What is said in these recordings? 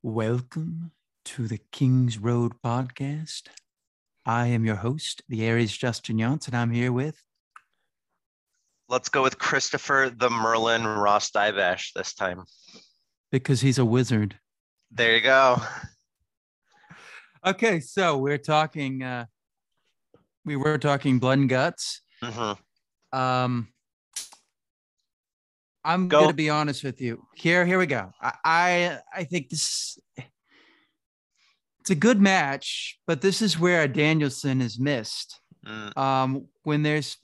Welcome to the Kings Road podcast. I am your host, the Aries Justin Yance, and I'm here with. Let's go with Christopher the Merlin Ross Divash this time. Because he's a wizard. There you go. Okay, so we were talking blood and guts. Mm-hmm. I'm going to be honest with you. Here we go. I think it's a good match, but this is where Danielson is missed. When there's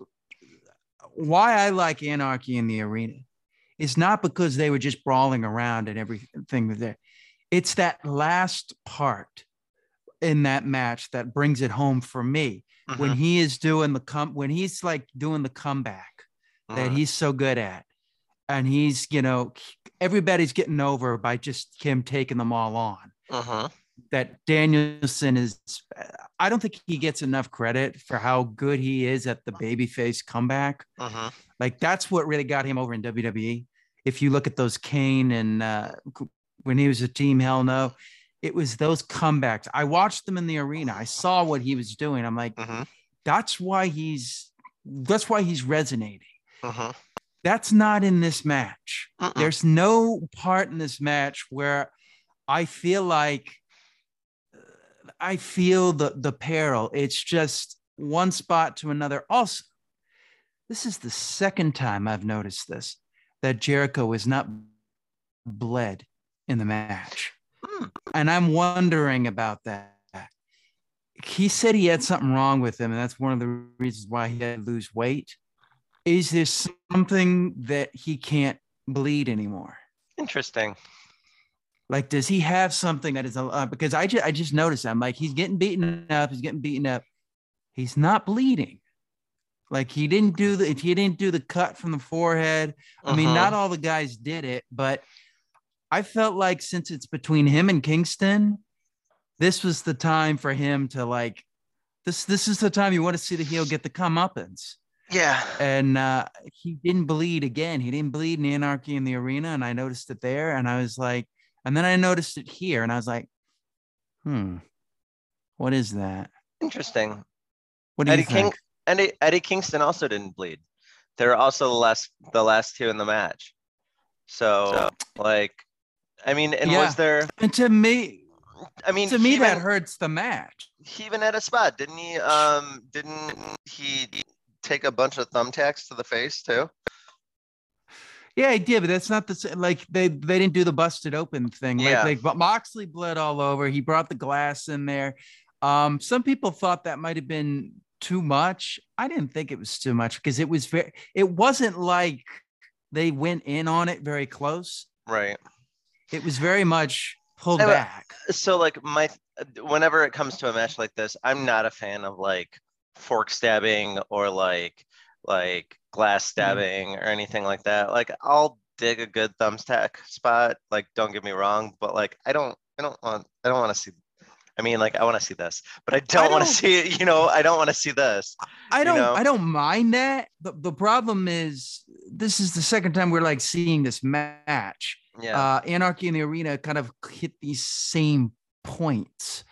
why I like Anarchy in the Arena is not because they were just brawling around and everything there. It's that last part in that match that brings it home for me. Mm-hmm. When he is doing when he's like doing the comeback that he's so good at. And he's, everybody's getting over by just him taking them all on. Uh-huh. That Danielson is, I don't think he gets enough credit for how good he is at the babyface comeback. Uh-huh. Like, that's what really got him over in WWE. If you look at those Kane and when he was a Team Hell No, it was those comebacks. I watched them in the arena. I saw what he was doing. I'm like, that's why he's resonating. Uh-huh. That's not in this match. There's no part in this match where I feel like I feel the peril. It's just one spot to another. Also, this is the second time I've noticed this, that Jericho is not bled in the match. And I'm wondering about that. He said he had something wrong with him, and that's one of the reasons why he had to lose weight. Is there something that he can't bleed anymore? Interesting. Like, does he have something that is because I just noticed I'm like, he's getting beaten up. He's not bleeding. Like, he didn't do the cut from the forehead. I mean, not all the guys did it, but I felt like since it's between him and Kingston, this was the time for him to this is the time you want to see the heel get the comeuppance. Yeah. And he didn't bleed again. He didn't bleed in Anarchy in the Arena. And I noticed it there. And I was like, and then I noticed it here. And I was like, what is that? Interesting. What do you think? Eddie Kingston also didn't bleed. They're also the last two in the match. So I mean, and was there? And to me, that hurts the match. He even had a spot, didn't he? Didn't he take a bunch of thumbtacks to the face too? Yeah, he did, but that's not the same. Like, they didn't do the busted open thing. Yeah. But Moxley bled all over. He brought the glass in there. Some people thought that might have been too much. I didn't think it was too much because it wasn't like they went in on it very close. Right. It was very much pulled back. So whenever it comes to a match like this, I'm not a fan of fork stabbing or like glass stabbing or anything like that. Like, I'll dig a good thumbtack spot. Like, don't get me wrong, but I don't want to see. I mean, I want to see this, but I don't want to see it. I don't want to see this. I don't mind that. The problem is this is the second time we're seeing this match. Yeah. Anarchy in the Arena kind of hit these same points.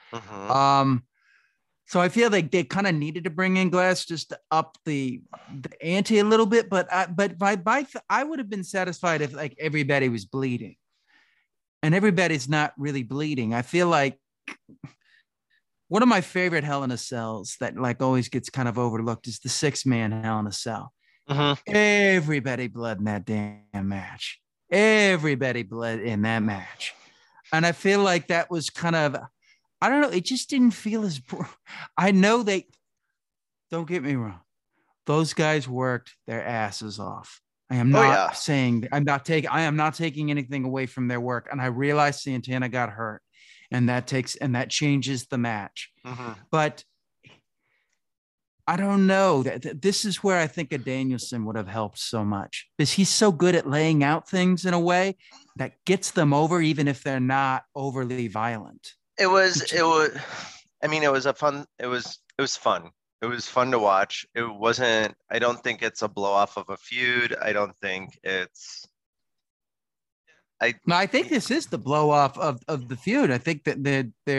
So I feel like they kind of needed to bring in glass just to up the ante a little bit. But I would have been satisfied if everybody was bleeding, and everybody's not really bleeding. I feel like one of my favorite Hell in a Cells that always gets kind of overlooked is the 6-man Hell in a Cell. Everybody bled in that damn match. Everybody bled in that match, and I feel like that was kind of. I don't know. It just didn't feel as. I know don't get me wrong. Those guys worked their asses off. I am not saying I am not taking anything away from their work. And I realize Santana got hurt, and that changes the match. But I don't know that this is where I think a Danielson would have helped so much, because he's so good at laying out things in a way that gets them over, even if they're not overly violent. It was fun. It was fun to watch. It wasn't, I don't think it's a blow off of a feud. I don't think it's, No, I think this is the blow off of the feud. I think that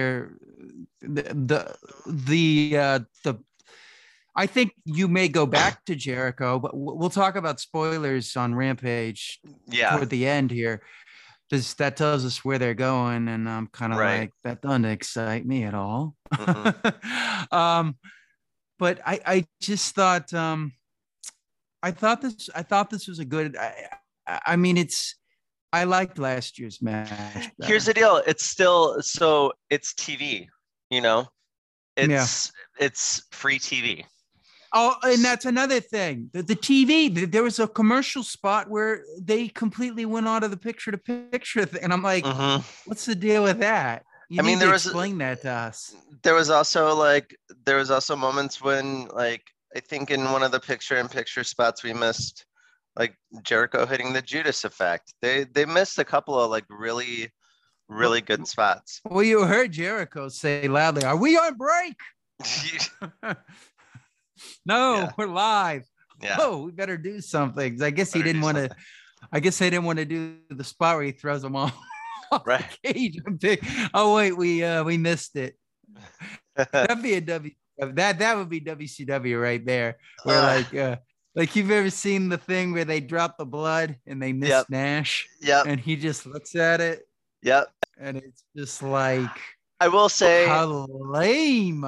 the I think you may go back to Jericho, but we'll talk about spoilers on Rampage Yeah. toward the end here. Just that tells us where they're going, and I'm kind of Right. like, that doesn't excite me at all. Mhm. But I just thought I thought this was a good. I mean, I liked last year's match Here's better. the deal. It's still so it's TV, you know. Yeah. It's free TV. Oh, and that's another thing. The TV, there was a commercial spot where they completely went out of the picture to picture thing. And I'm like, Mhm. what's the deal with that? You I mean, need to explain that to us. there was also like there was also moments when like I think in one of the picture-in-picture spots we missed like Jericho hitting the Judas effect. They missed a couple of like really Well, good spots. well, you heard Jericho say loudly, "Are we on break?" No, Yeah, we're live. yeah, Oh, we better do something. I guess he better do didn't want to. something. I guess they didn't want to do the spot where he throws them all off the Right. cage. Oh wait, we missed it. That'd be a W. That would be WCW right there. Where uh, like you've ever seen the thing where they drop the blood and they miss yep, Nash yep, and he just looks at it yep. and it's just like, I will say, how lame.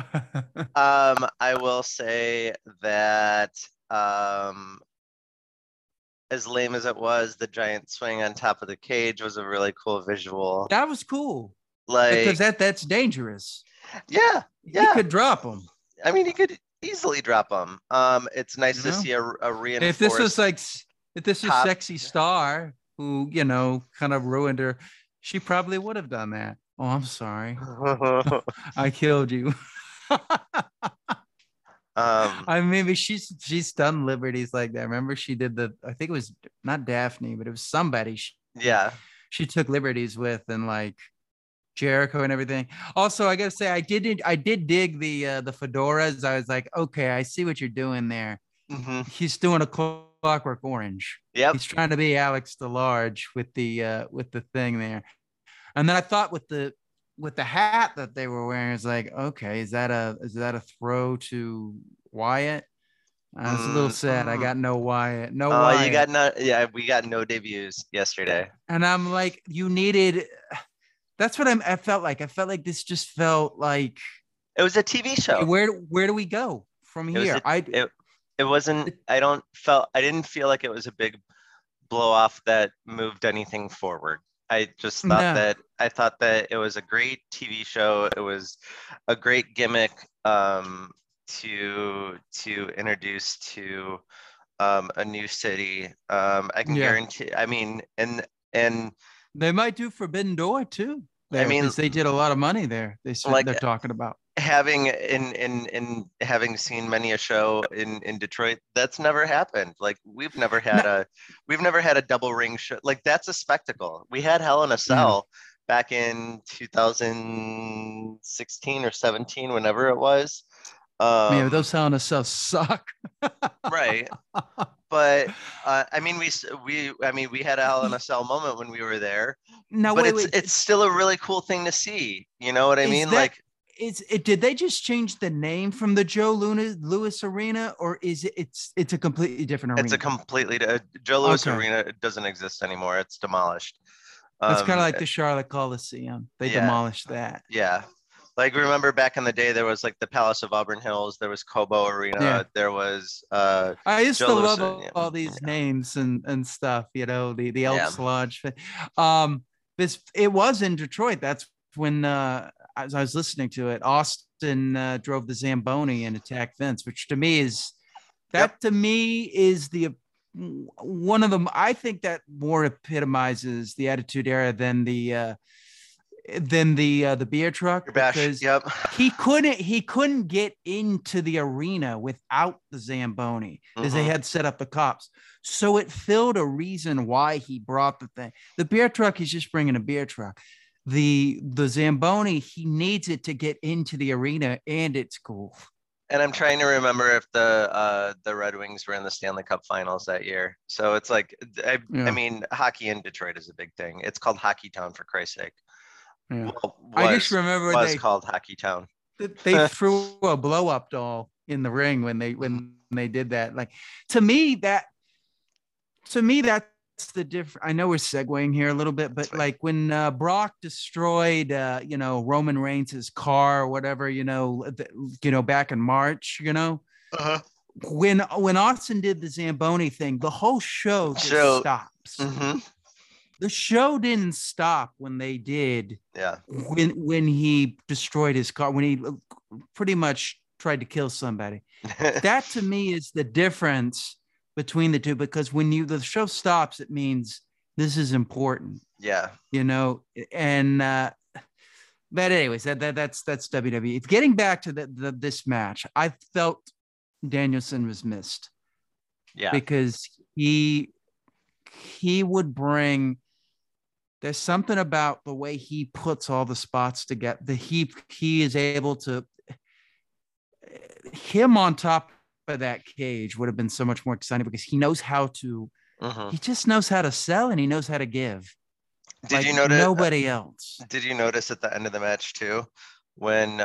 I will say that um, as lame as it was, the giant swing on top of the cage was a really cool visual. That was cool because Like, that's dangerous. yeah, He yeah. could drop them, I mean, he could easily drop them. It's nice you to know. see a If this was reinforced like if this was top. Sexy Star who, kind of ruined her, she probably would have done that. Oh, I'm sorry. I killed you. um, I mean, maybe she's done liberties like that. Remember, she did I think it was not Daphne, but it was somebody yeah. she took liberties with, and like Jericho and everything. Also, I gotta say, I did dig the fedoras. I was like, okay, I see what you're doing there. Hmm. He's doing a Clockwork Orange. Yep. He's trying to be Alex DeLarge with the thing there. And then I thought with the hat that they were wearing, it's like, okay, is that a throw to Wyatt? I was a little sad. I Mm-mm. got no Wyatt, no Oh, you got Wyatt. no. Yeah, we got no debuts yesterday. And I'm like, you needed. That's what I felt like. I felt like this just felt like, It was a TV okay, show. where do we go from It was here? a, it. It wasn't. I didn't feel like it was a big blow off that moved anything forward. No. I thought that it was a great TV show. It was a great gimmick to introduce to a new city. I can Yeah. guarantee. I mean, and They might do Forbidden Door too I there mean, because they did a lot of money there. They said like they're talking about. having in having seen many a show in Detroit, that's never happened. Like No, we've never had a double ring show. Like that's a spectacle. We had Hell in a yeah. Cell back in 2016 or 17, whenever it was. Yeah, but Um, those Hell in a Cell suck. right. But I mean, we had a Hell in a Cell moment when we were there. Now But wait. it's still a really cool thing to see. You know what I Is mean? that Like is it? Did they just change the name from the Joe Louis Arena, or is it? It's a completely different it's a arena. completely Joe Louis Okay, Arena doesn't exist anymore. It's demolished. that's kind of Um, like the Charlotte Coliseum. They yeah, demolished that. yeah. Like remember back in the day, there was like the Palace of Auburn Hills. There was Cobo Yeah, Arena. There was I used Joe to Louis love Arena. all these names and stuff. The Yeah, Elks Lodge. This it was in Detroit. That's when as I was listening to it, Austin drove the Zamboni and attacked Vince, which to me is yep. that to me is the one of them. I think that more epitomizes the Attitude Era than the beer truck Your bash. because Yep. he couldn't get into the arena without the Zamboni because they Hmm. had set up the cops. So it filled a reason why he brought the thing. The beer truck, he's just bringing a beer truck. The Zamboni, he needs it to get into the arena, and it's cool. And I'm trying to remember if the Red Wings were in the Stanley Cup Finals that year. So it's like, I Yeah. mean, hockey in Detroit is a big thing. It's called Hockey Town, for Christ's sake. Yeah. Well, I just was remember was called Hockey Town. they threw a blow up doll in the ring when they did that. Like to me that's the difference. I know we're segueing here a little bit, but like when Brock destroyed Roman Reigns' car or whatever, back in March, Uh-huh. when Austin did the Zamboni thing, the whole show just stops. Mm-hmm. The show didn't stop when they did. Yeah. When he destroyed his car, when he pretty much tried to kill somebody. That to me is the difference between the two, because when the show stops, it means this is important. Yeah. And but anyways, that's WWE. Getting back to this match, I felt Danielson was missed. Yeah. Because he would bring. There's something about the way he puts all the spots together. He is able to. Him on top of that cage would have been so much more exciting because he knows how to. Mm-hmm. He just knows how to sell and he knows how to give. Did you notice nobody else? Did you notice at the end of the match too, when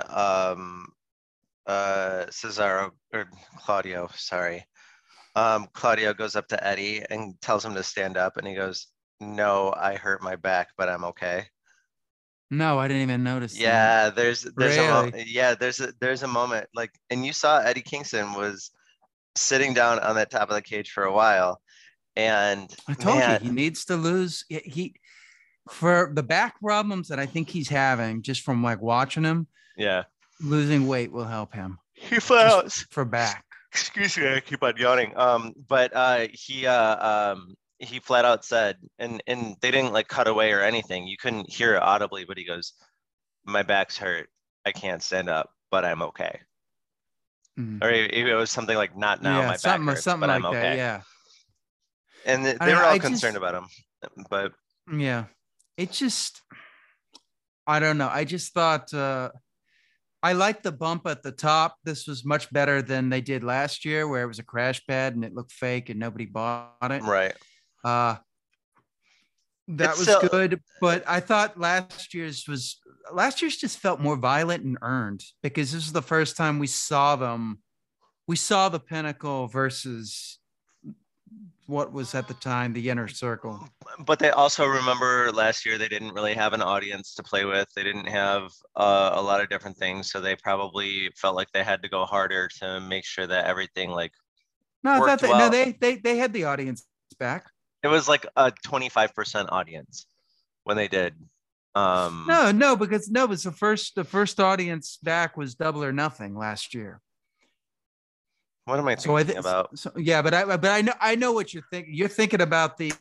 Cesaro or Claudio, sorry, Claudio goes up to Eddie and tells him to stand up, and he goes, "No, I hurt my back, but I'm okay." No, I didn't even notice. Yeah, that. there's there's a moment like, and you saw Eddie Kingston was sitting down on that top of the cage for a while, and I told you he needs to lose. He for the back problems that I think he's having just from like watching him. Yeah, losing weight will help him. He felt for back. Excuse me, I keep on yawning. But he flat out said, and they didn't like cut away or anything. You couldn't hear it audibly, but he goes, "My back's hurt. I can't stand up, but I'm okay." Or it was something like, "Not now, my back hurts, but I'm okay." That, yeah. And they were all concerned about him, but yeah, it just, I don't know. I just thought I liked the bump at the top. This was much better than they did last year, where it was a crash pad and it looked fake and nobody bought it. Right. That was good, but I thought last year's just felt more violent and earned, because this is the first time we saw them. We saw the Pinnacle versus what was at the time the Inner Circle. But they also, remember last year, they didn't really have an audience to play with. They didn't have a lot of different things, so they probably felt like they had to go harder to make sure that everything worked well. they had the audience back. It was like a 25% audience when they did. No, because the first audience back was Double or Nothing last year. What am I thinking about? Yeah, but I know what you're thinking. You're thinking about the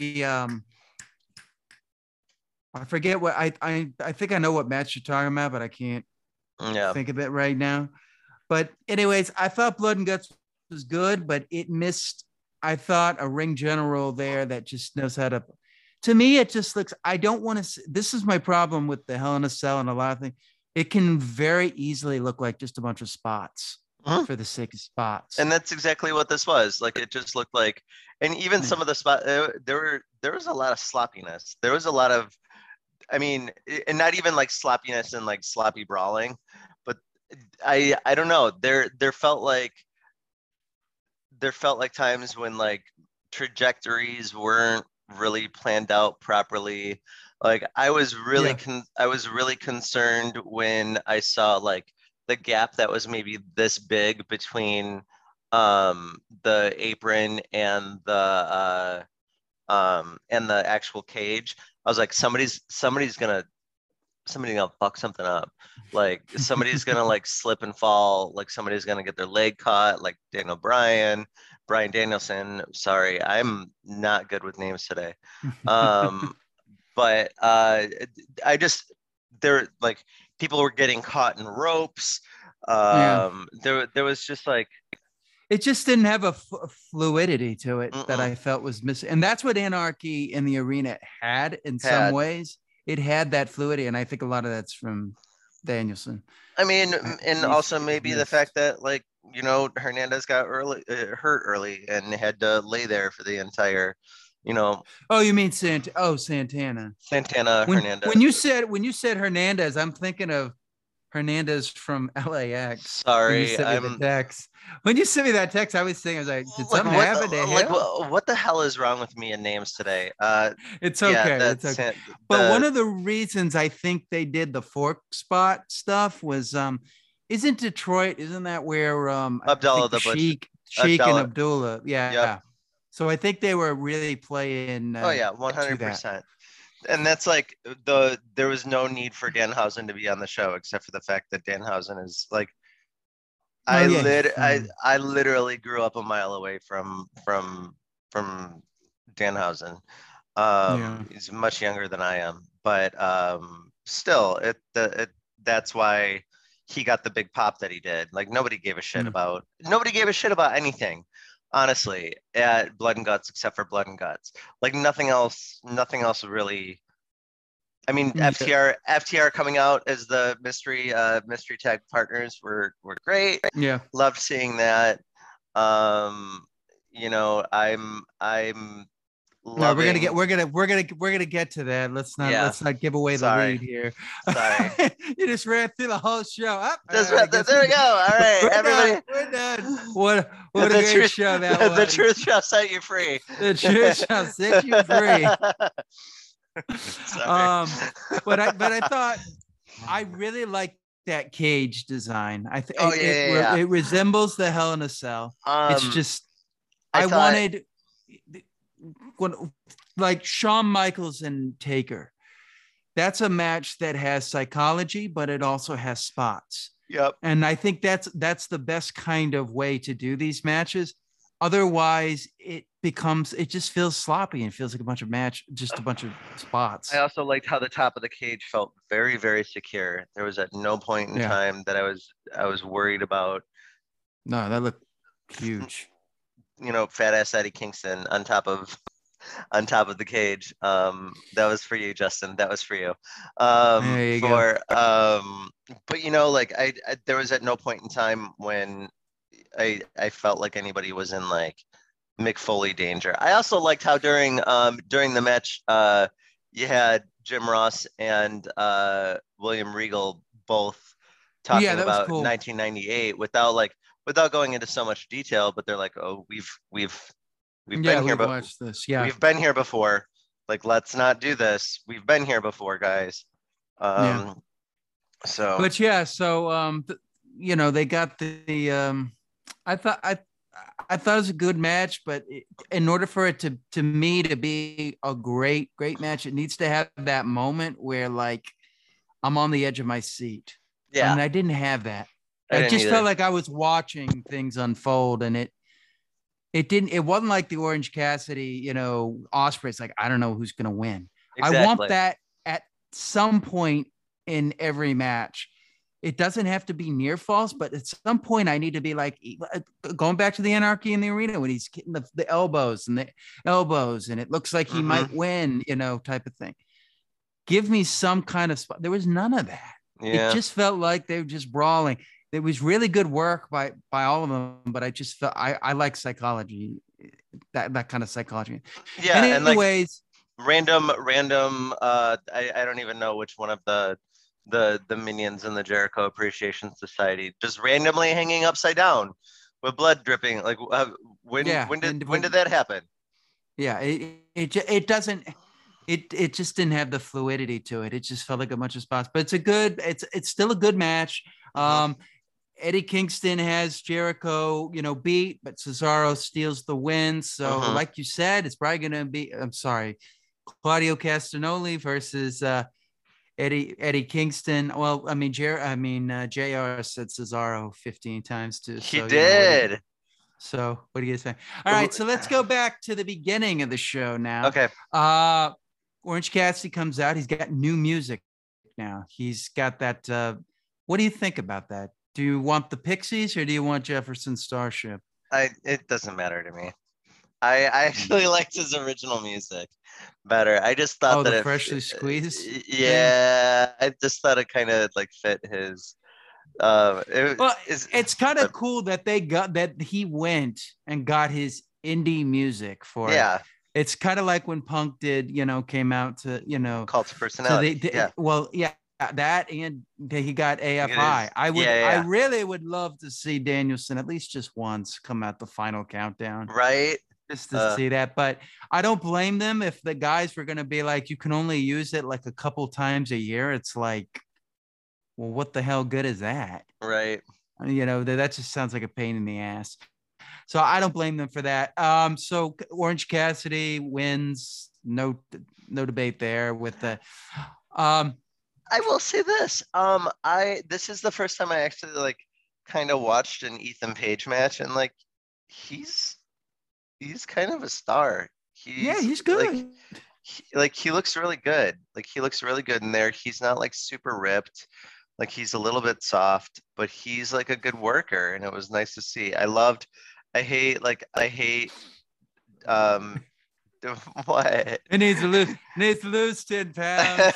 I forget what I think I know what match you're talking about, but I can't think of it right now. But anyways, I thought Blood and Guts was good, but it missed. I thought a ring general there that just knows how to. To me, it just looks. I don't want to. This is my problem with the Hell in a Cell and a lot of things. It can very easily look like just a bunch of spots. For the sake of spots. And that's exactly what this was. Like, it just looked like, and even some of the spots, there was a lot of sloppiness. There was a lot of, I mean, and not even like sloppiness and like sloppy brawling, but I don't know. There felt like times when like trajectories weren't really planned out properly. Like I was really concerned when I saw like the gap that was maybe this big between the apron and the actual cage. I was like, somebody's gonna fuck something up. Like somebody's gonna like slip and fall. Like somebody's gonna get their leg caught. Like Daniel Bryan Danielson. Sorry, I'm not good with names today. But I just, there, like, people were getting caught in ropes. There was just like, it just didn't have a fluidity to it that I felt was missing. And that's what Anarchy in the Arena had in some ways. It had that fluidity. And I think a lot of that's from Danielson. I mean, and also maybe the fact that like Hernandez got hurt early and had to lay there for the entire, Oh, you mean Santana. Santana When Hernandez. when you said Hernandez, I'm thinking of Hernandez from LAX. When you Sorry, sent me the text. When you sent me that text, I was thinking, I was like, did like something happen to him? what the hell is wrong with me and names today? It's Yeah, okay. It's that's okay. But one the of the reasons I think they did the fork spot stuff was isn't Detroit, isn't that where I Abdullah think the Butcher. Sheik and Abdullah. Abdullah. Yep. Yeah. So I think they were really playing Oh yeah, to that. 100%. And that's like there was no need for Danhausen to be on the show except for the fact that Danhausen is like Oh yeah, he's I literally grew up a mile away from Danhausen. yeah. He's much younger than I am, but still, that's why he got the big pop that he did. Like Mm. nobody gave a shit about anything, honestly, at Blood and Guts except for Blood and Guts. Like nothing else really. I mean, Yeah. FTR coming out as the mystery tag partners were great. Yeah. Loved seeing that. Um, I'm No, we're gonna get loving. we're gonna get to that. Yeah, Let's not give away the sorry, lead here. sorry. You just ran through the whole show. I guess There we go. All right, we're done. everybody. We're done. What a The great truth, show that the was. truth shall set you free. The truth shall set you free. Sorry. But I thought I really liked that cage design. I think Oh yeah. it resembles the Hell in a Cell. It's just I wanted like Shawn Michaels and Taker. That's a match that has psychology, but it also has spots. Yep. And I think that's the best kind of way to do these matches. Otherwise, it just feels sloppy and feels like just a bunch of spots. I also liked how the top of the cage felt very, very secure. There was at no point in time that I was worried about. No, that looked huge. Fat ass Eddie Kingston on top of the cage. That was for you, Justin. That was for you. There you go. But like I there was at no point in time when I felt like anybody was in like Mick Foley danger. I also liked how during the match you had Jim Ross and William Regal both talking about cool. 1998 without going into so much detail, but they're like, oh, we've been here, but watched this. Yeah, we've been here before. Like, let's not do this. We've been here before, guys. So, but yeah, so they got the I thought it was a good match, but in order for it to me to be a great match, it needs to have that moment where like I'm on the edge of my seat. Yeah, and I didn't have that. I just felt like I was watching things unfold, and it wasn't like the Orange Cassidy, Ospreay. It's like I don't know who's gonna win. Exactly. I want that at some point in every match. It doesn't have to be near false, but at some point I need to be like going back to the Anarchy in the Arena when he's getting the elbows and it looks like he might win, type of thing. Give me some kind of spot. There was none of that. Yeah. It just felt like they were just brawling. It was really good work by all of them, but I just felt I like psychology, that kind of psychology. Yeah. Anyways, and like random. I don't even know which one of the minions in the Jericho Appreciation Society just randomly hanging upside down with blood dripping. Like when did that happen? Yeah, it doesn't. It just didn't have the fluidity to it. It just felt like a bunch of spots, but it's still a good match. Eddie Kingston has Jericho, beat, but Cesaro steals the win. So like you said, it's probably going to be, Claudio Castagnoli versus Eddie Kingston. Well, I mean, JR said Cesaro 15 times too. He did. So what do you say? All right, so let's go back to the beginning of the show now. Okay. Orange Cassidy comes out. He's got new music now. He's got that. What do you think about that? Do you want the Pixies or do you want Jefferson Starship? It doesn't matter to me. I actually liked his original music better. I just thought that freshly squeezed. Yeah, I just thought it kind of like fit his Well, is it's kind of cool that he went and got his indie music for it. yeah, It's kind of like when Punk did, came out to, cult of personality. Yeah, well, yeah, that and he got AFI. I yeah, really would love to see Danielson at least just once come out the final countdown right. just to see that. But I don't blame them if the guys were going to be like, you can only use it like a couple times a year. It's like, well, what the hell good is that? Right. That just sounds like a pain in the ass. So I don't blame them for that. So Orange Cassidy wins. No debate there with the. I will say this. This is the first time I actually like kind of watched an Ethan Page match, and like he's kind of a star. He's like good. he looks really good. Like he looks really good in there. He's not like super ripped. Like he's a little bit soft, but he's like a good worker, and it was nice to see. I hate um what? It needs to lose 10 pounds,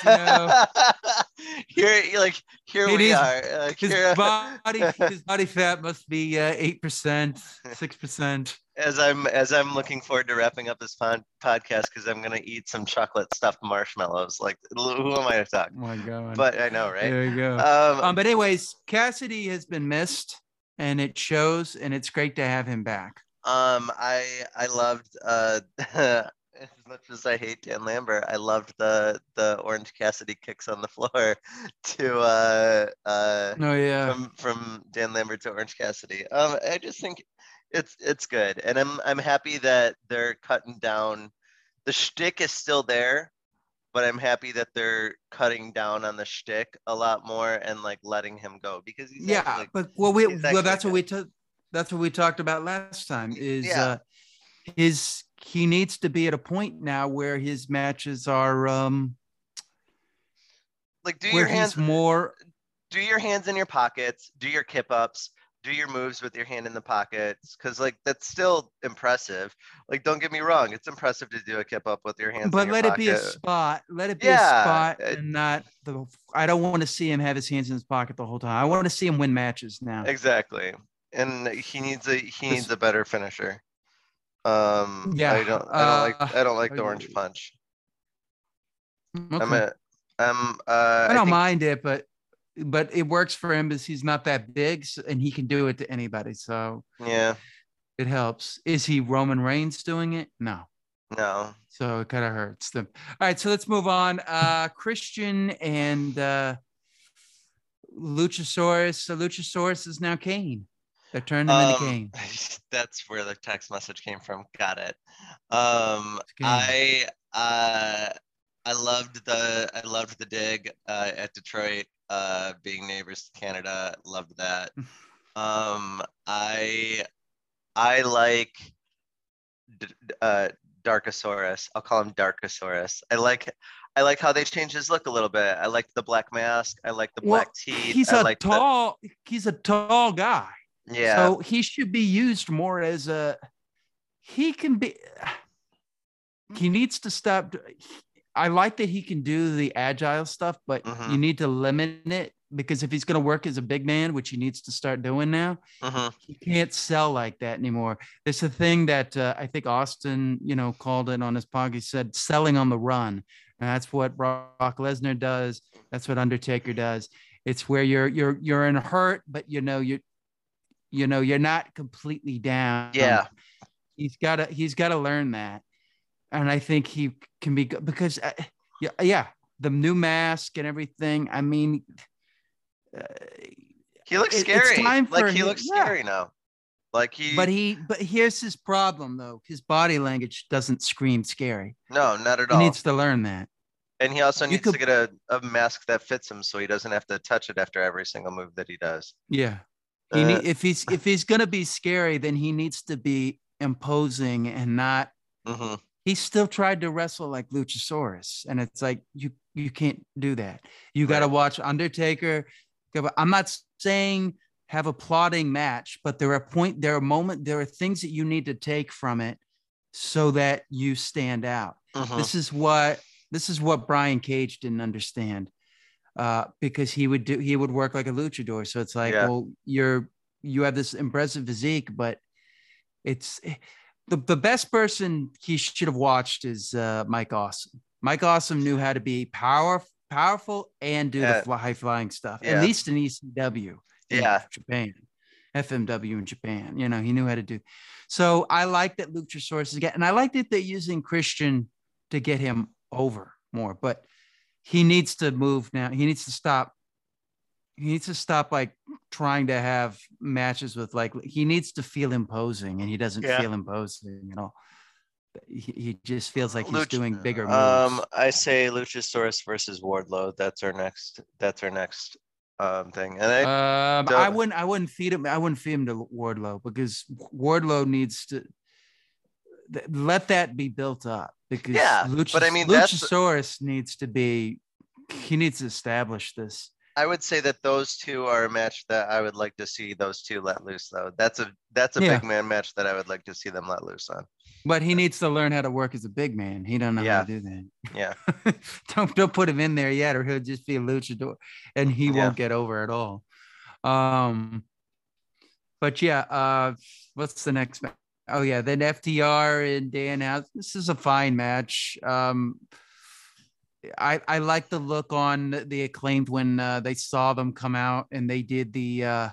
Here we are. His body fat must be 8%, 6%. As I'm looking forward to wrapping up this podcast because I'm gonna eat some chocolate stuffed marshmallows. Like, who am I to talk? Oh my God. But I know, right? There you go. But anyways, Cassidy has been missed, and it shows, and it's great to have him back. I loved as much as I hate Dan Lambert, I loved the Orange Cassidy kicks on the floor to Oh yeah. from Dan Lambert to Orange Cassidy. I just think it's good, and I'm happy that they're cutting down. The shtick is still there, but I'm happy that they're cutting down on the shtick a lot more and like letting him go because he's actually, but that's what we talked about last time. He needs to be at a point now where his matches are like do your hands in your pockets, do your kip ups, do your moves with your hand in the pockets, because like that's still impressive. Like, don't get me wrong, it's impressive to do a kip up with your hands but in your let pocket. it be a spot. And not the. I don't want to see him have his hands in his pocket the whole time. I want to see him win matches now. Exactly, and he needs a better finisher. I don't like the orange punch. Okay. I don't mind it, but it works for him because he's not that big, and he can do it to anybody. So yeah, it helps. Is he Roman Reigns doing it? No. So it kind of hurts them. All right, so let's move on. Christian and Luchasaurus. So Luchasaurus is now Kane. They're turning him into Kane. That's where the text message came from. Got it. I loved the dig at Detroit, being neighbors to Canada. Loved that. I like Darkosaurus. I'll call him Darkosaurus. I like how they changed his look a little bit. I like the black mask. I like the black teeth. He's a tall guy. Yeah. So he should be used more as he needs to stop. I like that he can do the agile stuff, but you need to limit it, because if he's going to work as a big man, which he needs to start doing now, he can't sell like that anymore. It's a thing that I think Austin, called it on his podcast. He said selling on the run. And that's what Brock Lesnar does. That's what Undertaker does. It's where you're in a hurt, but you're not completely down. Yeah. He's got to learn that. And I think he can be good because the new mask and everything. I mean, he looks scary. He looks scary now. But here's his problem though. His body language doesn't scream scary. No, not at all. He needs to learn that. And he also needs to get a mask that fits him so he doesn't have to touch it after every single move that he does. Yeah. If he's gonna be scary, then he needs to be imposing and not. He still tried to wrestle like Luchasaurus, and it's like you can't do that. You got to watch Undertaker. I'm not saying have a plotting match, but there are things that you need to take from it so that you stand out. This is what Brian Cage didn't understand. because he would work like a luchador. So it's like, Yeah. well, you have this impressive physique, but it's the best person he should have watched is Mike Awesome. Mike Awesome knew how to be powerful and do the high flying stuff, at least in ECW in Japan, FMW in Japan. You know, he knew how to do. So I like that Luchasaurus again, and I like that they're using Christian to get him over more, but he needs to move now. He needs to stop. He needs to stop like trying to have matches with like, he needs to feel imposing, and he doesn't feel imposing at all. He just feels like he's doing bigger moves. I say Luchasaurus versus Wardlow. That's our next thing. And I wouldn't feed him. I wouldn't feed him to Wardlow, because Wardlow needs to let that be built up, because but I mean, Luchasaurus needs to establish this. I would say that those two are a match that I would like to see those two let loose, though. That's a big man match that I would like to see them let loose on. But he needs to learn how to work as a big man. He don't know how to do that. Yeah. Don't put him in there yet, or he'll just be a luchador, and he won't get over at all. But what's the next match? Oh yeah, then FTR and Danhausen. This is a fine match. I like the look on the Acclaimed when they saw them come out, and they did the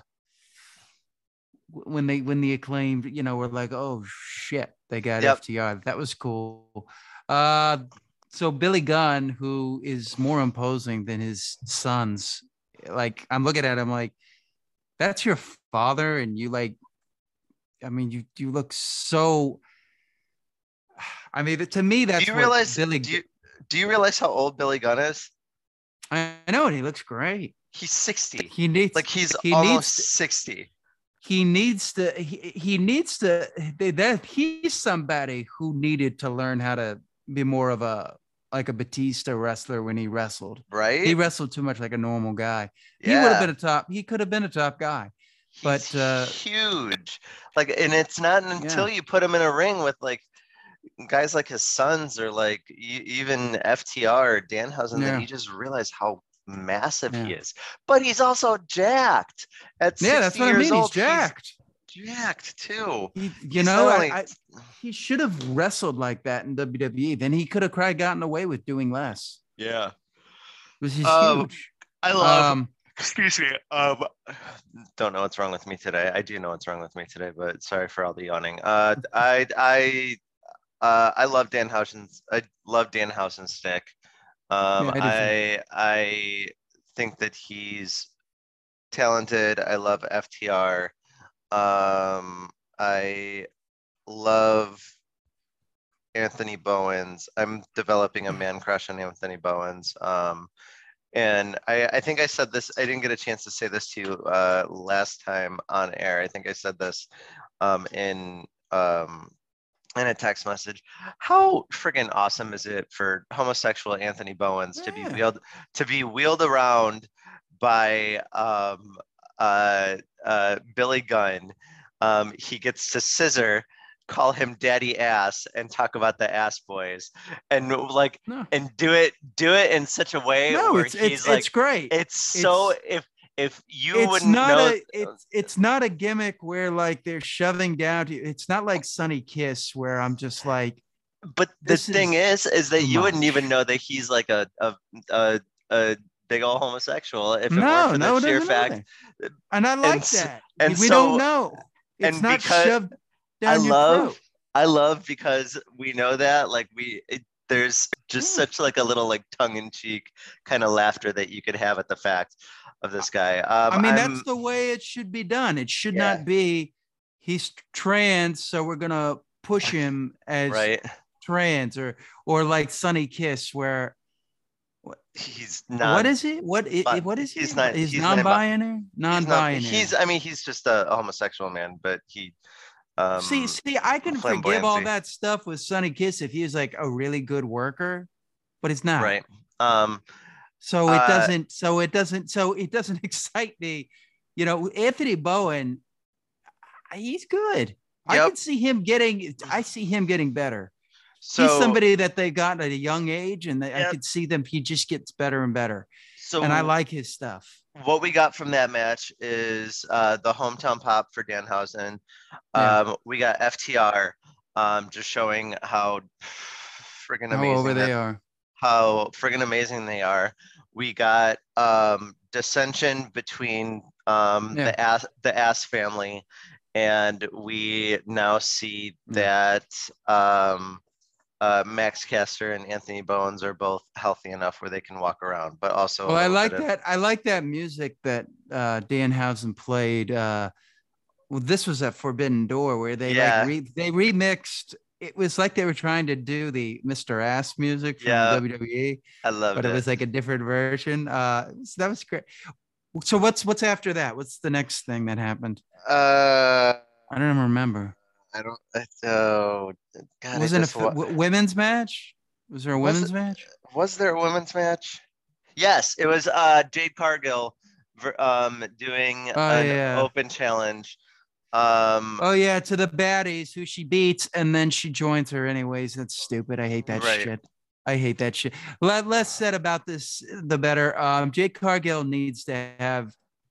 when the Acclaimed, you know, were like, oh shit, they got FTR. That was cool. So Billy Gunn, who is more imposing than his sons, like I'm looking at him like, that's your father, and you like, I mean, you look so. I mean, to me, that's Do you realize how old Billy Gunn is? I know, and he looks great. He's 60. He's almost 60. He's somebody who needed to learn how to be more of a Batista wrestler when he wrestled. Right? He wrestled too much like a normal guy. Yeah. He could have been a top guy. But huge. Like, and it's not until you put him in a ring with like guys like his sons, or like even FTR or Danhausen, that you just realize how massive he is. But he's also jacked at 60 that's what years I mean. old. He's jacked. He's jacked too. He should have wrestled like that in WWE. Then he could have gotten away with doing less. Yeah. This is huge. I love excuse me. Don't know what's wrong with me today. I do know what's wrong with me today, but sorry for all the yawning. I love Danhausen's. I love Danhausen's stick. I think that he's talented. I love FTR. I love Anthony Bowens. I'm developing a man crush on Anthony Bowens. And I think I said this. I didn't get a chance to say this to you last time on air. I think I said this in a text message. How friggin' awesome is it for homosexual Anthony Bowens to be wheeled around by Billy Gunn? He gets to scissor, call him Daddy Ass, and talk about the Ass Boys, and and do it in such a way where it's great. If you wouldn't know, it's not a gimmick where like they're shoving down to you. It's not like Sonny Kiss where I'm just like. But the thing is that you wouldn't even know that he's like a big old homosexual if it weren't for the sheer fact. And I like that. And we don't know. It's not shoved down your throat. I love because we know that there's just such like a little like tongue-in-cheek kind of laughter that you could have at the fact of this guy. That's the way it should be done. It should not be he's trans, so we're gonna push him as trans, or like Sonny Kiss, where he's not. What is he? What is he? He's not. He's non-binary. Non-binary. He's just a homosexual man, but he. See, I can forgive all that stuff with Sonny Kiss if he was like a really good worker, but it's not. Right. So it doesn't excite me. You know, Anthony Bowen, he's good. Yep. I see him getting better. So he's somebody that they got at a young age, and I could see them. He just gets better and better. and I So like his stuff. what we got from that match is the hometown pop for Danhausen. Yeah, We got FTR, just showing how friggin' how over amazing they are. they are. We got dissension between Yeah, the Ass family, and we now see yeah. that Max Caster and Anthony Bones are both healthy enough where they can walk around, but also a Well, I little bit like of that. I like that music that Danhausen played. Well, this was at Forbidden Door where they yeah, they remixed. It was like they were trying to do the Mr. Ass music from yeah, WWE, I loved but it it. was like a different version. That was great. So what's after that? What's the next thing that happened? Uh, I don't even remember. I don't. Oh God, I Wasn't just a women's match? Was there a was women's match? was there a women's match? Yes, it was Jade Cargill doing Oh an yeah. open challenge. Um, Oh yeah, to the baddies who she beats, and then she joins her anyways. That's stupid. I hate that right. shit. I hate that shit. Less said about this, the better. Jake Cargill needs to have.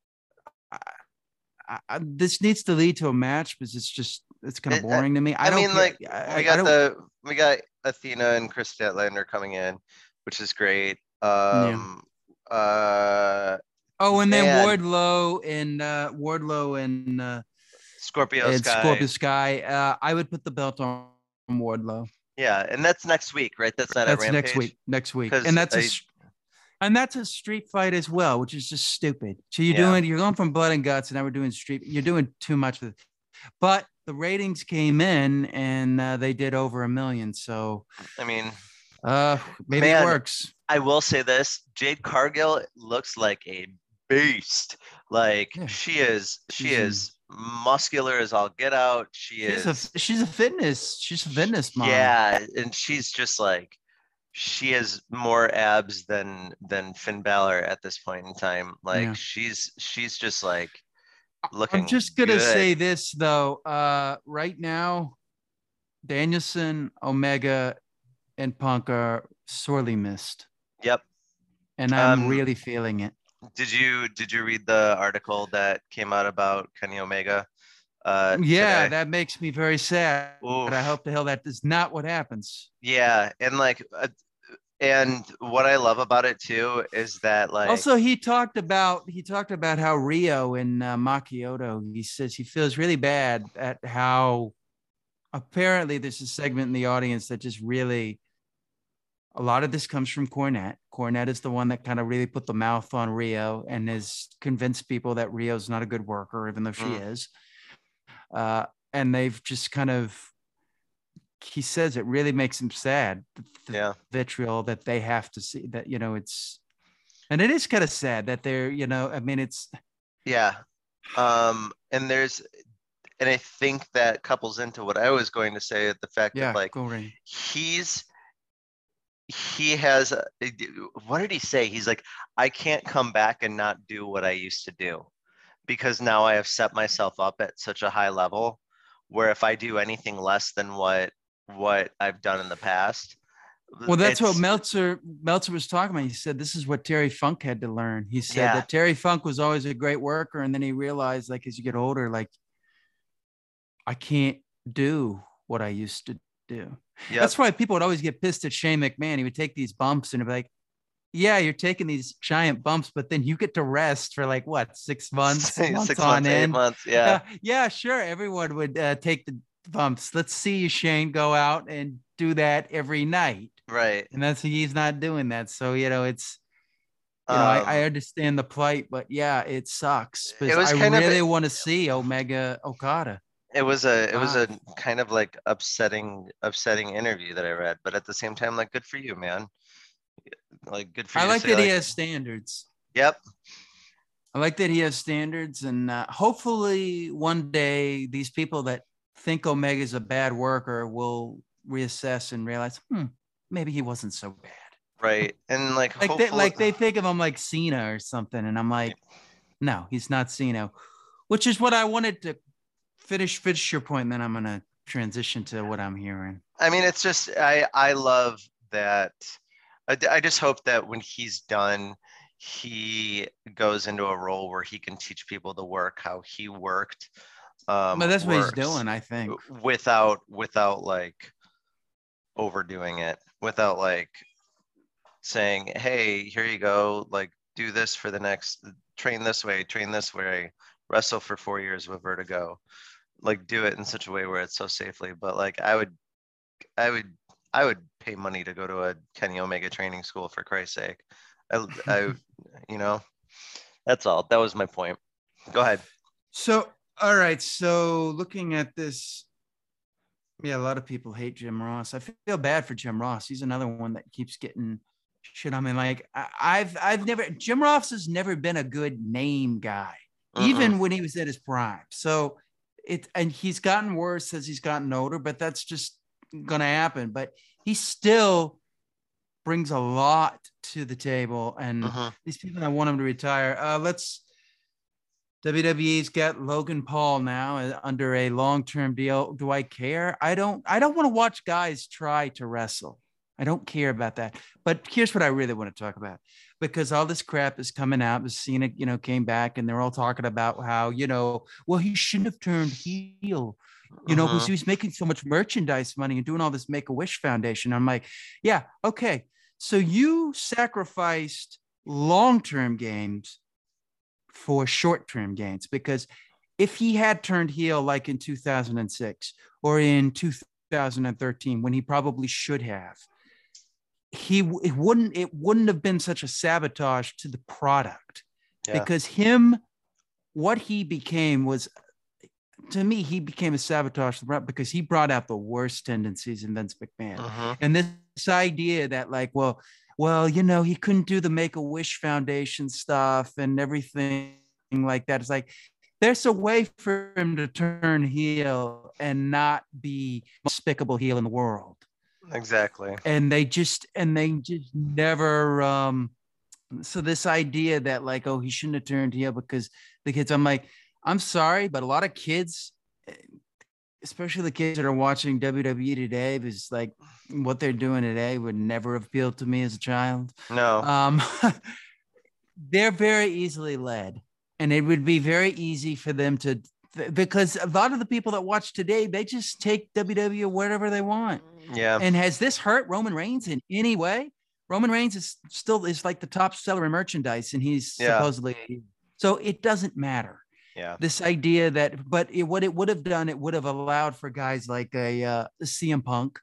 This needs to lead to a match because it's kind of It, boring to me. I I don't mean, care. like we got Athena and Chris Statlander coming in, which is great. Yeah. Uh, Oh, and then man, Wardlow Scorpio and Sky. Scorpio Sky. I would put the belt on Wardlow. Yeah, and that's next week, right? That's not at That's next Rampage week. Next week, because I and that's a street fight as well, which is just stupid. So yeah. you're going from blood and guts, and now we're doing street. You're doing too much with it. But the ratings came in, and they did over 1 million. So I mean, uh, maybe it man, works. I will say this: Jade Cargill looks like a beast. Like Yeah, she is muscular as all get out. She is, she's a fitness model. yeah, and she's just like she has more abs than Finn Balor at this point in time. Like Yeah. she's just like I'm looking just gonna good. say this though. Right now, Danielson, Omega, and Punk are sorely missed, Yep. and I'm Um, really feeling it. did you read the article that came out about Kenny Omega Yeah, today? that makes me very sad. But I Oof. hope the hell that is not what happens. Yeah, and like and what I love about it too is that like Also, he talked about how Rio and Macchiato. He says he feels really bad at how apparently there's a segment in the audience that just really a lot of this comes from Cornette. Cornette is the one that kind of really put the mouth on Rio and has convinced people that Rio's not a good worker, even though she mm, is. And they've just kind of he says it really makes him sad the yeah. vitriol that they have to see that it's and it is kind of sad that they're I mean it's Yeah. And I think that couples into what I was going to say, the fact that yeah like go right he's he has what did he say? He's like, I can't come back and not do what I used to do because now I have set myself up at such a high level where if I do anything less than what I've done in the past, well that's what it's Meltzer was talking about. He said this is what Terry Funk had to learn. He said yeah, that Terry Funk was always a great worker and then he realized like as you get older like I can't do what I used to do. yep, That's why people would always get pissed at Shane McMahon. He would take these bumps and be like, yeah, you're taking these giant bumps, but then you get to rest for like what, 6 months, months 6 months, on eight end. months, yeah, Yeah, sure. Everyone would take the bumps. Let's see you, Shane, go out and do that every night. right. And he's not doing that. So, it's, I Um, understand the plight, but yeah, it sucks it because I was kind of really want to see Omega Okada. it was a Live. kind of like upsetting interview that I read, but at the same time, like good for you, man. Like good for I you to like say that he like, has standards. yep, I like that he has standards, and hopefully one day these people that think Omega's a bad worker will reassess and realize, maybe he wasn't so bad. right. And like Like they hopefully like they think of him like Cena or something, and I'm like, no, he's not Cena. Which is what I wanted to finish your point, and then I'm gonna transition to what I'm hearing. I mean it's just I love that I just hope that when he's done, he goes into a role where he can teach people to work how he worked. But that's what he's Works doing, I think. without like overdoing it, without like saying, hey, here you go, like do this for the next, train this way, wrestle for 4 years with vertigo, like do it in such a way where it's so safely. But like I would I would pay money to go to a Kenny Omega training school, for Christ's sake. I you know, that's all. That was my point. Go ahead. So, all right. So looking at this, yeah, a lot of people hate Jim Ross. I feel bad for Jim Ross. He's another one that keeps getting shit. I mean, like I've never, Jim Ross has never been a good name guy, even when he was at his prime. So and he's gotten worse as he's gotten older, but that's just gonna happen. But he still brings a lot to the table, and these people that want him to retire. WWE's got Logan Paul now under a long-term deal. Do I care? I don't want to watch guys try to wrestle. I don't care about that. But here's what I really want to talk about, because all this crap is coming out. Cena, came back, and they're all talking about how, well, he shouldn't have turned heel, because he was making so much merchandise money and doing all this Make-A-Wish Foundation. I'm like, yeah, okay. So you sacrificed long-term gains for short-term gains, because if he had turned heel like in 2006 or in 2013, when he probably should have, it wouldn't have been such a sabotage to the product. Because what he became was, to me, he became a sabotage to the product, because he brought out the worst tendencies in Vince McMahon. And this idea that like, well, he couldn't do the Make-A-Wish Foundation stuff and everything like that. It's like, there's a way for him to turn heel and not be despicable heel in the world. Exactly. And they just never, so this idea that like, oh, he shouldn't have turned heel because the kids, I'm like, I'm sorry, but a lot of kids, especially the kids that are watching WWE today, because like what they're doing today would never have appealed to me as a child. No. They're very easily led, and it would be very easy for them to, because a lot of the people that watch today, they just take WWE wherever they want. Yeah. And has this hurt Roman Reigns in any way? Roman Reigns is like the top seller in merchandise, and he's supposedly, so it doesn't matter. Yeah. This idea that, what it would have done, it would have allowed for guys like a CM Punk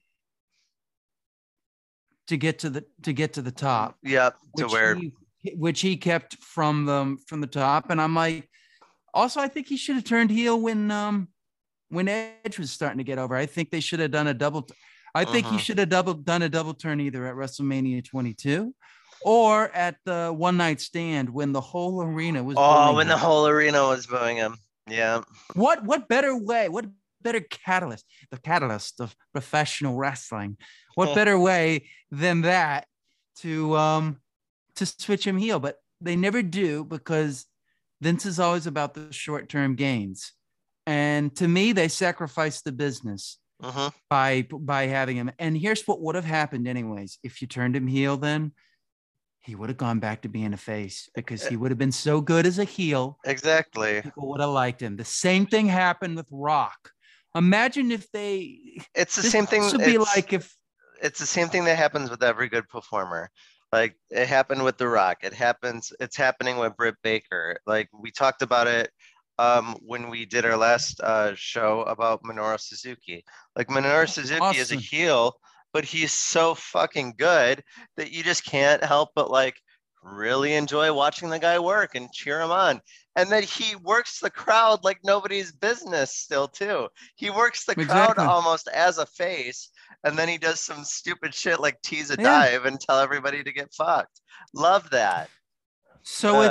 to get to the top. Yeah. Which he kept from the top. And I'm like, also, I think he should have turned heel when Edge was starting to get over. I think they should have done a double. I think he should have done a double turn either at WrestleMania 22 or at the One Night Stand when the whole arena was. The whole arena was booing him. Yeah. What better way? What better catalyst? The catalyst of professional wrestling. What better way than that to switch him heel? But they never do, because Vince is always about the short-term gains. And to me, they sacrificed the business by having him. And here's what would have happened anyways. If you turned him heel, then he would have gone back to being a face, because he would have been so good as a heel. Exactly. People would have liked him. The same thing happened with Rock. Imagine if it's the same thing. It's the same thing that happens with every good performer. Like it happened with The Rock. It's happening with Britt Baker. Like we talked about it when we did our last show about Minoru Suzuki. Like Minoru Suzuki is a heel, but he's so fucking good that you just can't help but like really enjoy watching the guy work and cheer him on. And then he works the crowd like nobody's business still too. He works the crowd almost as a face, and then he does some stupid shit like tease a dive and tell everybody to get fucked. Love that. So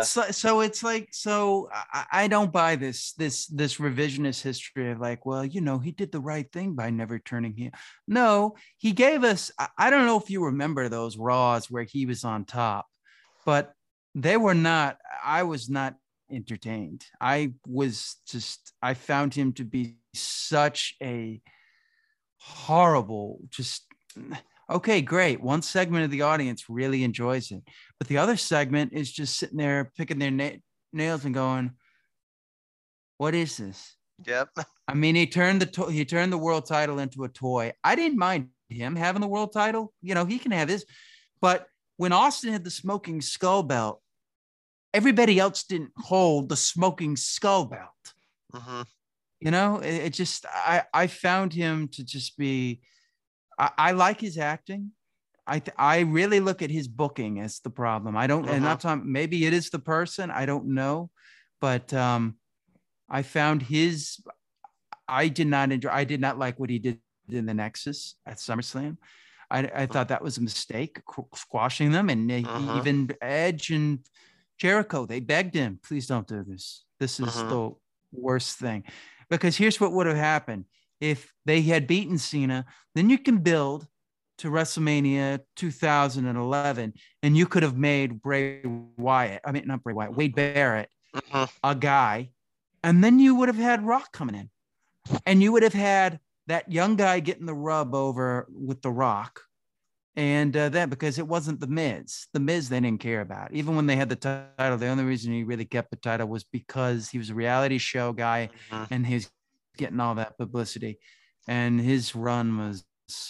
I don't buy this revisionist history of like, well, he did the right thing by never turning heel. No, he gave us, I don't know if you remember those Raws where he was on top, but I was not entertained. I found him to be such a horrible, just Okay, great. One segment of the audience really enjoys it, but the other segment is just sitting there picking their nails and going, "What is this?" Yep. I mean, he turned the world title into a toy. I didn't mind him having the world title. You know, he can have his. But when Austin had the smoking skull belt, everybody else didn't hold the smoking skull belt. Mm-hmm. You know, it just I found him to just be. I like his acting. I really look at his booking as the problem. I don't, and not talking, maybe it is the person. I don't know, but I found his. I did not enjoy. I did not like what he did in the Nexus at SummerSlam. I thought that was a mistake, squashing them, and even Edge and Jericho. They begged him, "Please don't do this. This is the worst thing," because here's what would have happened if they had beaten Cena. Then you can build to WrestleMania 2011, and you could have made Bray Wyatt. I mean, not Bray Wyatt, Wade Barrett, a guy, and then you would have had Rock coming in. And you would have had that young guy getting the rub over with The Rock. And that because it wasn't The Miz. The Miz they didn't care about. Even when they had the title, the only reason he really kept the title was because he was a reality show guy and he's getting all that publicity. And his run was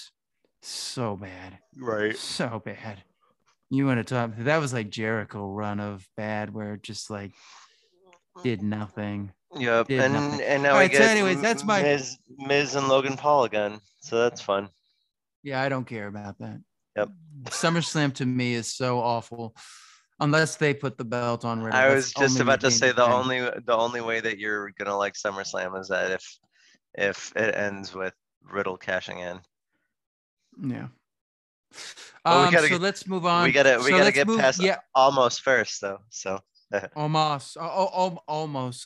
so bad. Right. So bad. You want to talk, that was like Jericho run of bad where it just like did nothing. Yep, and now we get. So anyways, that's my Miz and Logan Paul again, so that's fun. Yeah, I don't care about that. Yep. SummerSlam to me is so awful, unless they put the belt on Riddle. I was just about to say the only way that you're gonna like SummerSlam is that if it ends with Riddle cashing in. Yeah. So let's move on. We gotta get past almost first though. So. Almost. Almost.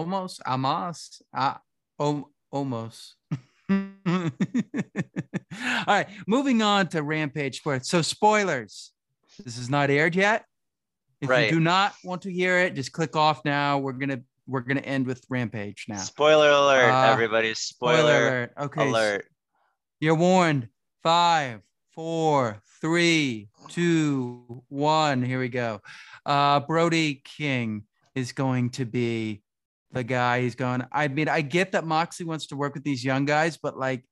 All right, moving on to Rampage Sports. So spoilers. This is not aired yet. If you do not want to hear it, just click off now. We're gonna end with Rampage now. Spoiler alert, everybody. Spoiler alert. Okay. Alert. You're warned. 5, 4, 3, 2, 1. Here we go. Brody King is going to be the guy. He's going. I mean, I get that Moxley wants to work with these young guys, but like,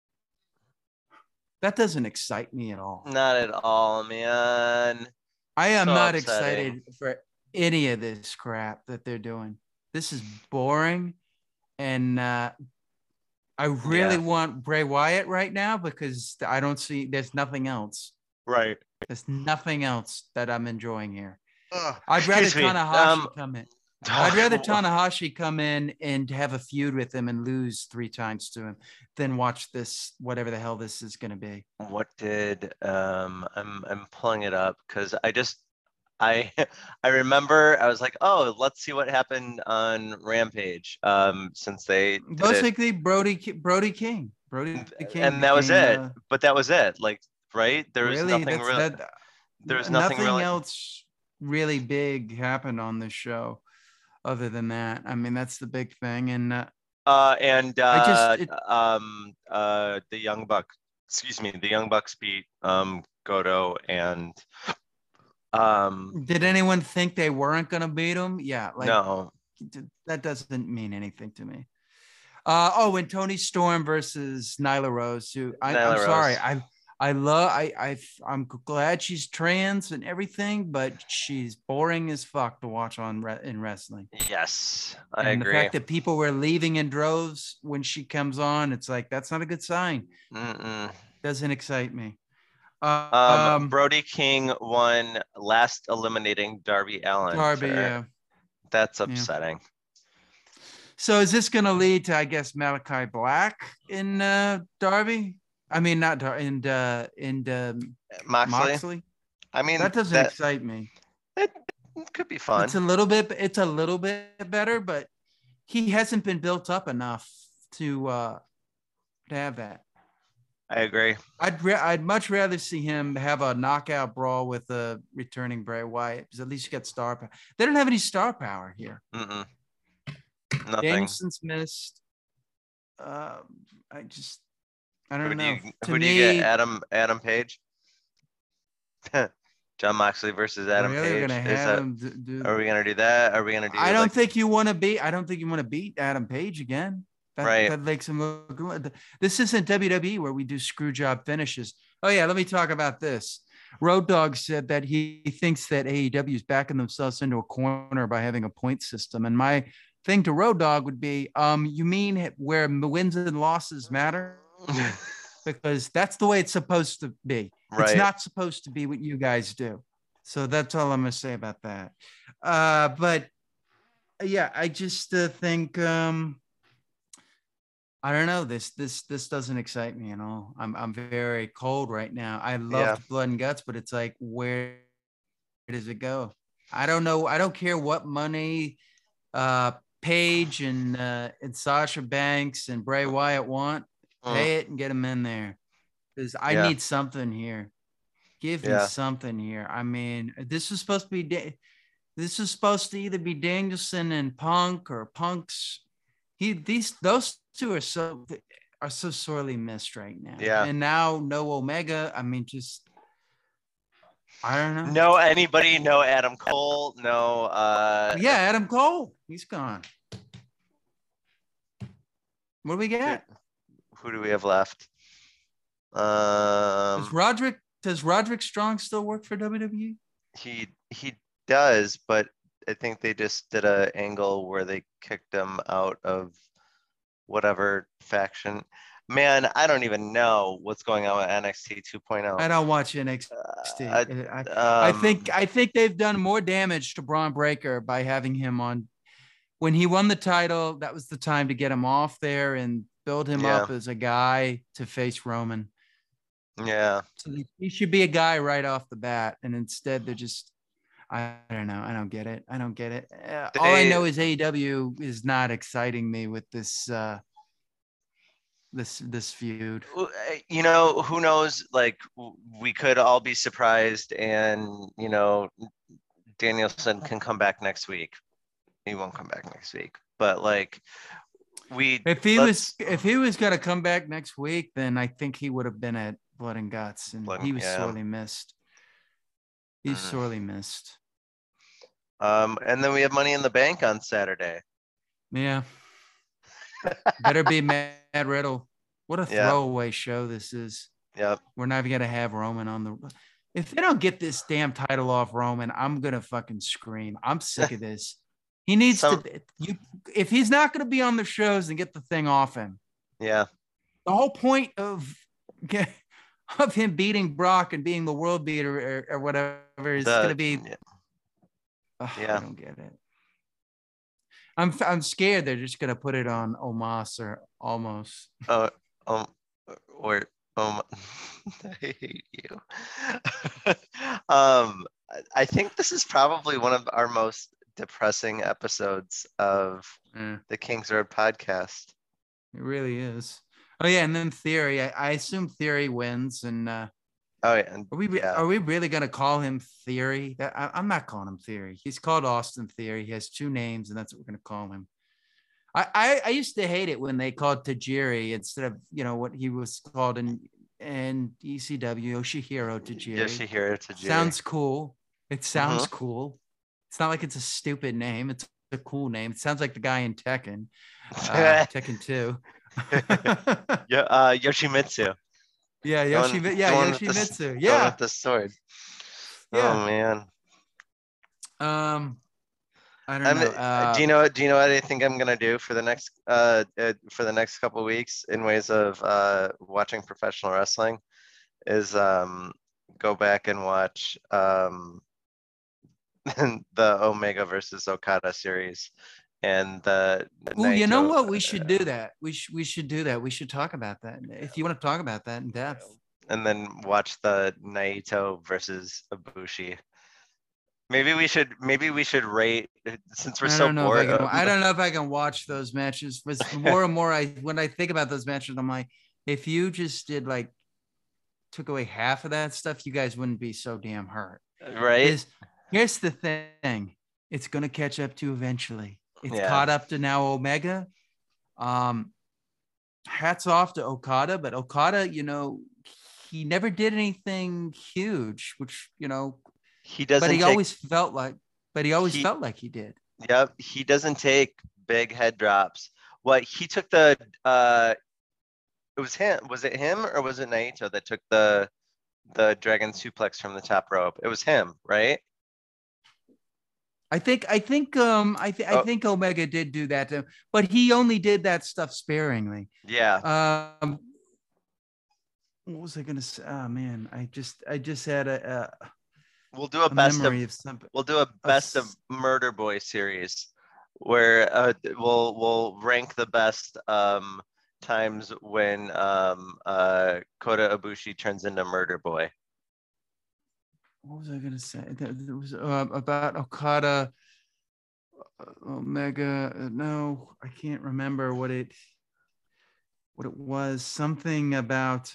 that doesn't excite me at all. Not at all, man. I am not excited for any of this crap that they're doing. This is boring, and I really want Bray Wyatt right now because I don't see. There's nothing else. Right. There's nothing else that I'm enjoying here. I'd rather Tanahashi come in. I'd rather Tanahashi come in and have a feud with him and lose 3 times to him than watch this, whatever the hell this is going to be. What did I'm pulling it up because I remember I was like, oh, let's see what happened on Rampage. Since they basically Brody King, and that was it. But that was it. Like, right? There was nothing really. There was nothing really else really big happened on this show. Other than that, I mean, that's the big thing. And the Young Bucks, the Young Bucks beat Goto and did anyone think they weren't gonna beat him? Yeah, like no, that doesn't mean anything to me. And Toni Storm versus Nyla Rose, who I'm sorry, I'm glad she's trans and everything, but she's boring as fuck to watch in wrestling. Yes, I agree. The fact that people were leaving in droves when she comes on, it's like, that's not a good sign. Doesn't excite me. Brody King won, last eliminating Darby Allin. Yeah. That's upsetting. Yeah. So is this going to lead to, I guess, Malachi Black in Darby? I mean, not in Moxley. I mean, that doesn't excite me. It could be fun. It's a little bit better, but he hasn't been built up enough to have that. I agree. I'd much rather see him have a knockout brawl with a returning Bray Wyatt, because at least you get star power. They don't have any star power here. Nothing. Danielson's missed. I don't know. To Who do you get? me, Adam Page? John Moxley versus Adam really, we're Page. gonna Is have that? him do. Are we gonna do that? Are we gonna I do don't like think you want to beat. I don't think you want to beat Adam Page again. right? That makes him look good. This isn't WWE where we do screw job finishes. Oh yeah, let me talk about this. Road Dogg said that he thinks that AEW is backing themselves into a corner by having a point system. And my thing to Road Dogg would be, you mean where wins and losses matter? Because that's the way it's supposed to be. It's Right. not supposed to be what you guys do. So that's all I'm gonna say about that. But yeah, I just think I don't know. This doesn't excite me at all. I'm very cold right now. I Yeah. loved Blood and Guts, but it's like, where does it go? I don't know. I don't care what money Paige and Sasha Banks and Bray Wyatt want. Pay it and get them in there, because I Yeah. need something here. Give me Yeah. something here. I mean, this is supposed to be. This is supposed to either be Danielson and Punk, or Punk's. Those two are so sorely missed right now. Yeah. And now no Omega. I mean, just I don't know. No anybody, no Adam Cole, no Yeah, Adam Cole. He's gone. What do we got? Who do we have left? Does Roderick Strong still work for WWE? He does, but I think they just did an angle where they kicked him out of whatever faction. Man, I don't even know what's going on with NXT 2.0. I don't watch NXT. I think they've done more damage to Braun Breaker by having him on. When he won the title, that was the time to get him off there and build him up as a guy to face Roman. Yeah. So he should be a guy right off the bat, and instead they're just, I don't know. I don't get it. All I know is AEW is not exciting me with this this feud. You know, who knows? Like, we could all be surprised, and you know, Danielson can come back next week. He won't come back next week, but like, if he was gonna come back next week, then I think he would have been at Blood and Guts, and he was sorely missed. He's sorely missed. And then we have Money in the Bank on Saturday. Yeah. Better be Matt Riddle. What a throwaway show this is. Yep. We're not even gonna have Roman on the. If they don't get this damn title off Roman, I'm gonna fucking scream. I'm sick of this. He needs to. If he's not gonna be on the shows, then get the thing off him. Yeah. The whole point of him beating Brock and being the world beater or whatever is gonna be. I don't get it. I'm scared they're just gonna put it on Omos or Almost. I hate you. I think this is probably one of our most depressing episodes of the Kings Road podcast. It really is. Oh yeah, and then Theory. I assume Theory wins, and are we really gonna call him Theory? I'm not calling him Theory. He's called Austin Theory. He has two names, and that's what we're gonna call him. I used to hate it when they called Tajiri instead of what he was called in ECW, Yoshihiro Tajiri. Sounds cool. It sounds cool. It's not like it's a stupid name. It's a cool name. It sounds like the guy in Tekken, Tekken 2. Yoshimitsu. Yeah, Yoshimitsu. Yeah, with the sword. Yeah. Oh man. I don't know. Do you know what I think I'm gonna do for the next couple of weeks in ways of watching professional wrestling? Is go back and watch the Omega versus Okada series and the. Well, you know what? We should do that. We should do that. We should talk about that if you want to talk about that in depth. And then watch the Naito versus Ibushi. Maybe we should rate, since we're so bored. I don't know if I can watch those matches. But more and more, when I think about those matches, I'm like, if you just took away half of that stuff, you guys wouldn't be so damn hurt. Right. Here's the thing. It's going to catch up to you eventually. It's caught up to now Omega. hats off to Okada, but Okada, he never did anything huge, which, He but doesn't he take always felt like, but he always he felt like he did. yep, he doesn't take big head drops. What he took the it was him. Was it him or was it Naito that took the dragon suplex from the top rope? It was him, right? I Oh, think Omega did do that, but he only did that stuff sparingly. yeah. Um, what was I gonna say? Oh man, I just had We'll do a a best memory of of something we'll do a of best of Murder Boy series where we'll rank the best times when Kota Ibushi turns into Murder Boy. what was I gonna say? It was about Okada, Omega. No, I can't remember what it was. Something about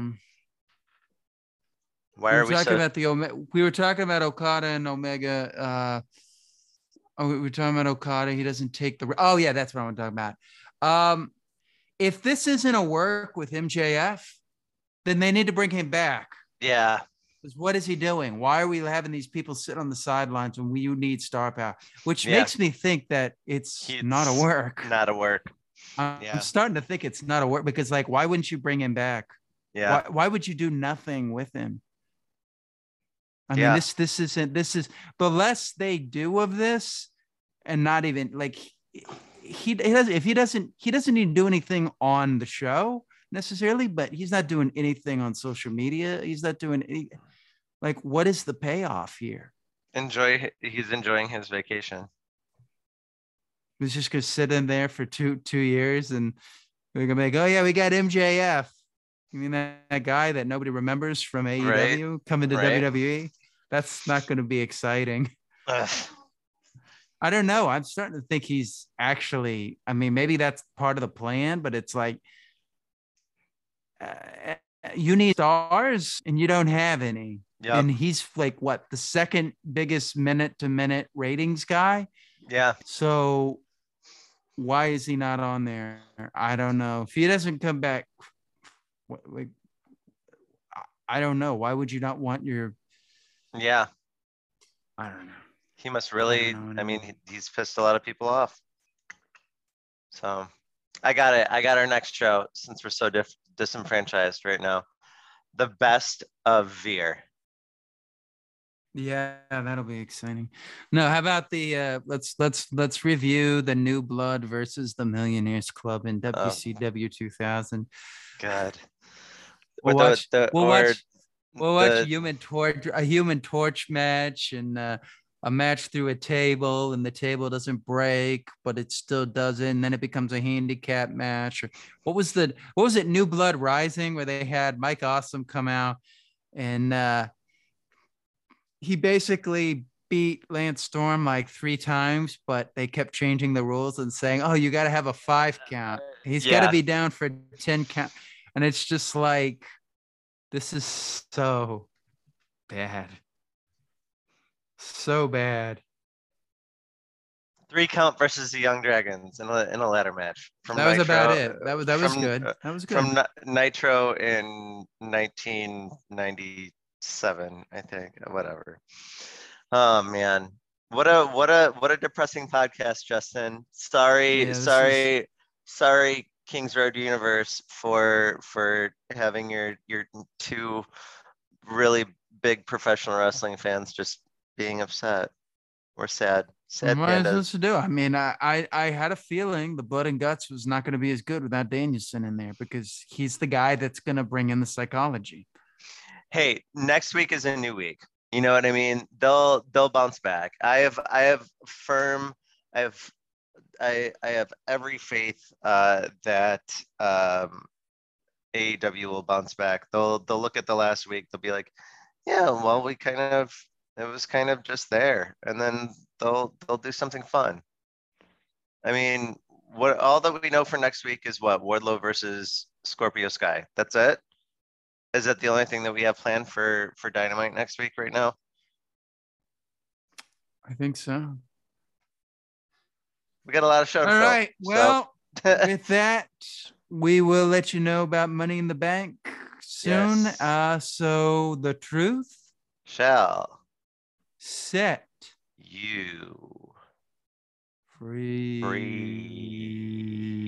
Why we were are we talking so about we were talking about Okada and Omega. Oh, we were talking about Okada. He doesn't take the. Oh yeah, that's what I'm talking about. Um, if this isn't a work with MJF, then they need to bring him back. yeah, Because what is he doing? Why are we having these people sit on the sidelines when you need star power? Which yeah, makes me think that it's not a he's work. not a work. I'm Yeah, starting to think it's not a work because, like, why wouldn't you bring him back? yeah, Why would you do nothing with him? I mean, yeah, this isn't this is the less they do of this, and not even like he does if he doesn't need to do anything on the show necessarily, but he's not doing anything on social media. He's not doing any like what is the payoff here? he's enjoying his vacation. He's just gonna sit in there for two years and we're gonna be like, oh yeah, we got MJF. You mean that guy that nobody remembers from Right, AEW coming to right. WWE? That's not going to be exciting. Ugh. I don't know. I'm starting to think he's actually, I mean, maybe that's part of the plan, but it's like uh, you need stars and you don't have any. Yep. And he's like, what, the second biggest minute to minute ratings guy? Yeah. So why is he not on there? I don't know. If he doesn't come back, like, I don't know. Why would you not want your, Yeah. I don't know. He must I don't really, know I mean, anymore. he's pissed a lot of people off. So I got it. I got our next show since we're so disenfranchised right now. The best of Veer. Yeah, that'll be exciting. No, how about the let's review the New Blood versus the Millionaires Club in Oh, WCW 2000. God. Or We'll watch we'll or watch we'll watch the a human torch match and a match through a table and the table doesn't break, but it still doesn't. And then it becomes a handicap match. Or what was it, New Blood Rising, where they had Mike Awesome come out and he basically beat Lance Storm like 3 times, but they kept changing the rules and saying, "Oh, you got to have a 5 count. He's got to yeah. be down for 10 count." And it's just like this is so bad, so bad. 3 count versus the Young Dragons in a ladder match from That was about Nitro it. That was good. That was good. from Nitro in 1997, I think. Whatever. Oh man. What a depressing podcast, Justin. Yeah, this is. Sorry, Kings Road Universe for having your two really big professional wrestling fans just being upset. We're sad. Sad What am I supposed pandas. to do? I mean, I had a feeling the Blood and Guts was not going to be as good without Danielson in there because he's the guy that's going to bring in the psychology. Hey, next week is a new week. You know what I mean? They'll bounce back. I have firm I have I have every faith that AEW will bounce back. They'll look at the last week. They'll be like, yeah, well, we kind of it was kind of just there, and then they'll do something fun. I mean, what all that we know for next week is what Wardlow versus Scorpio Sky. That's it. Is that the only thing that we have planned for Dynamite next week right now? I think so. We got a lot of show to All fill. right. So Well, with that, we will let you know about Money in the Bank soon. Yes. So the truth Shall set you free. free.